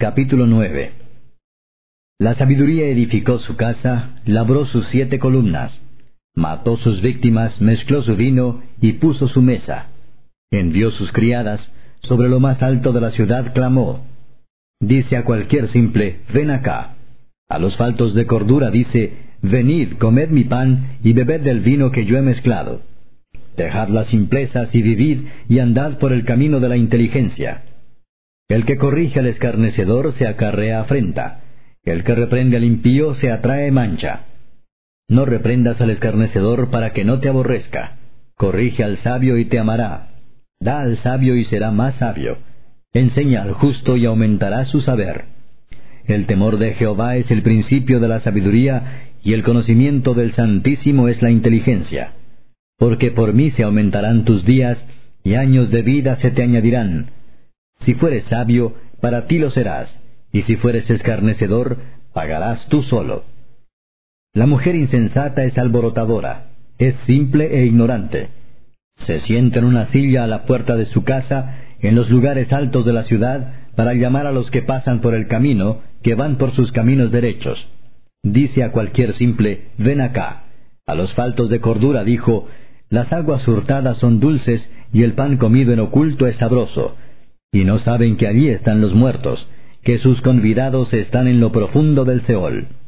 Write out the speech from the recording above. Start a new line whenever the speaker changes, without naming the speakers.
Capítulo 9. La sabiduría edificó su casa, labró sus 7 columnas, mató sus víctimas, mezcló su vino y puso su mesa. Envió sus criadas, sobre lo más alto de la ciudad clamó. Dice a cualquier simple, ven acá. A los faltos de cordura dice, venid, comed mi pan y bebed del vino que yo he mezclado. Dejad las simplezas y vivid y andad por el camino de la inteligencia. El que corrige al escarnecedor se acarrea afrenta. El que reprende al impío se atrae mancha. No reprendas al escarnecedor para que no te aborrezca. Corrige al sabio y te amará. Da al sabio y será más sabio. Enseña al justo y aumentará su saber. El temor de Jehová es el principio de la sabiduría, y el conocimiento del Santísimo es la inteligencia. Porque por mí se aumentarán tus días, y años de vida se te añadirán. Si fueres sabio, para ti lo serás, y si fueres escarnecedor, pagarás tú solo. La mujer insensata es alborotadora, es simple e ignorante. Se sienta en una silla a la puerta de su casa, en los lugares altos de la ciudad, para llamar a los que pasan por el camino, que van por sus caminos derechos. Dice a cualquier simple, ven acá. A los faltos de cordura dijo, las aguas hurtadas son dulces, y el pan comido en oculto es sabroso. Y no saben que allí están los muertos, que sus convidados están en lo profundo del Seol.